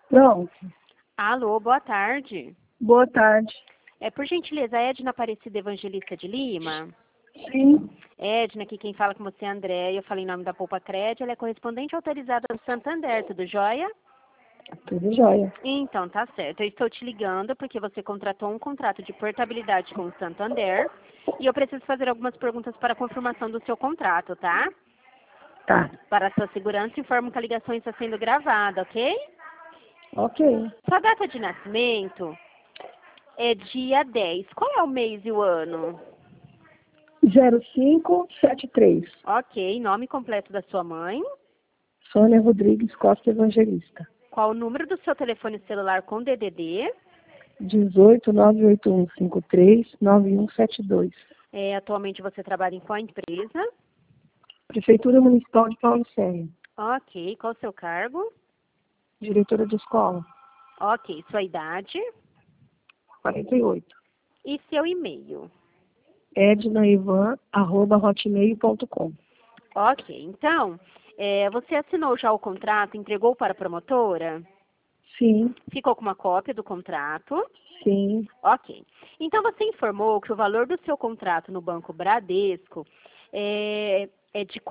Pronto. Alô, boa tarde. Boa tarde. Por gentileza, Edna Aparecida Evangelista de Lima? Sim. Edna, aqui quem fala com você é André. Eu falei em nome da Poupa Crédito. Ela é correspondente autorizada do Santander, tudo jóia? Tudo jóia. Então, tá certo. Eu estou te ligando porque você contratou um contrato de portabilidade com o Santander e eu preciso fazer algumas perguntas para a confirmação do seu contrato, tá? Tá. Para a sua segurança, informo que a ligação está sendo gravada, ok? Ok. Sua data de nascimento é dia 10. Qual é o mês e o ano? 0573. Ok. Nome completo da sua mãe? Sônia Rodrigues Costa Evangelista. Qual o número do seu telefone celular com DDD? 18981539172. Atualmente você trabalha em qual empresa? Prefeitura Municipal de Paulo Sérgio. Ok. Qual o seu cargo? Diretora de escola. Ok. Sua idade? 48. E seu e-mail? ednaivan@hotmail.com. Ok. Então, você assinou já o contrato, entregou para a promotora? Sim. Ficou com uma cópia do contrato? Sim. Ok. Então, você informou que o valor do seu contrato no Banco Bradesco é de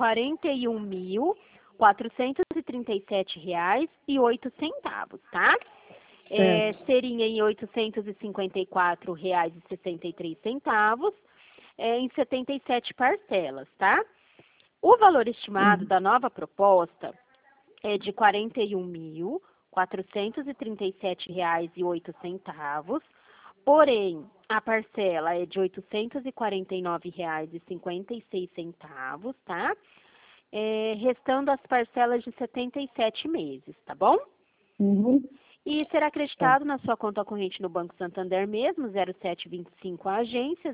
R$ 41.437,08, tá? Seria em R$ 854,63, em 77 parcelas, tá? O valor estimado da nova proposta é de R$ 41.437,08, porém, a parcela é de R$ 849,56, tá? Restando as parcelas de 77 meses, tá bom? Uhum. E será acreditado na sua conta corrente no Banco Santander mesmo, 0725 a agência,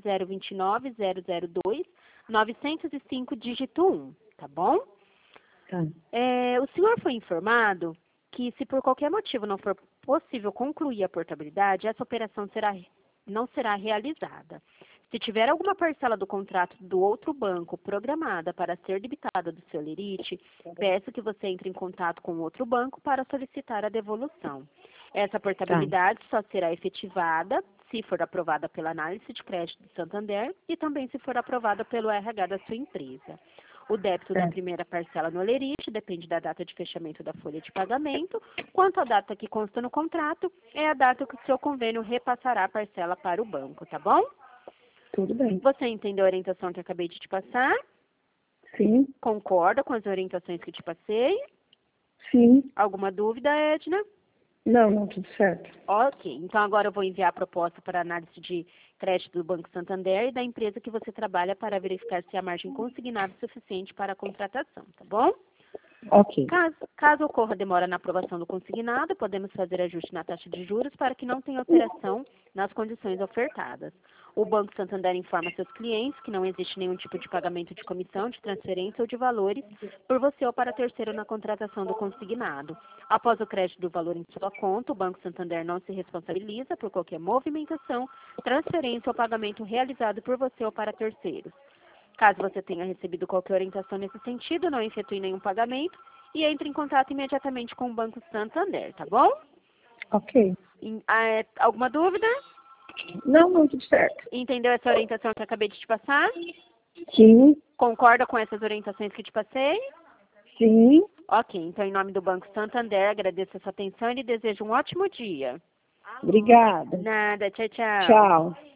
029-002-905, dígito 1, tá bom? Tá. O senhor foi informado que, se por qualquer motivo não for possível concluir a portabilidade, essa operação não será realizada. Se tiver alguma parcela do contrato do outro banco programada para ser debitada do seu lerite, peço que você entre em contato com o outro banco para solicitar a devolução. Essa portabilidade só será efetivada se for aprovada pela análise de crédito do Santander e também se for aprovada pelo RH da sua empresa. O débito da primeira parcela no lerite depende da data de fechamento da folha de pagamento. Quanto à data que consta no contrato, é a data que o seu convênio repassará a parcela para o banco, tá bom? Tudo bem. Você entendeu a orientação que eu acabei de te passar? Sim. Concorda com as orientações que te passei? Sim. Alguma dúvida, Edna? Não, tudo certo. Ok, então agora eu vou enviar a proposta para análise de crédito do Banco Santander e da empresa que você trabalha para verificar se há margem consignável suficiente para a contratação, tá bom? Ok. Caso ocorra demora na aprovação do consignado, podemos fazer ajuste na taxa de juros para que não tenha alteração nas condições ofertadas. O Banco Santander informa seus clientes que não existe nenhum tipo de pagamento de comissão, de transferência ou de valores por você ou para terceiro na contratação do consignado. Após o crédito do valor em sua conta, o Banco Santander não se responsabiliza por qualquer movimentação, transferência ou pagamento realizado por você ou para terceiros. Caso você tenha recebido qualquer orientação nesse sentido, não efetue nenhum pagamento e entre em contato imediatamente com o Banco Santander, tá bom? Ok. Alguma dúvida? Não, tudo certo. Entendeu essa orientação que eu acabei de te passar? Sim. Concorda com essas orientações que te passei? Sim. Ok, então em nome do Banco Santander, agradeço a sua atenção e desejo um ótimo dia. Obrigada. Nada, tchau, tchau. Tchau.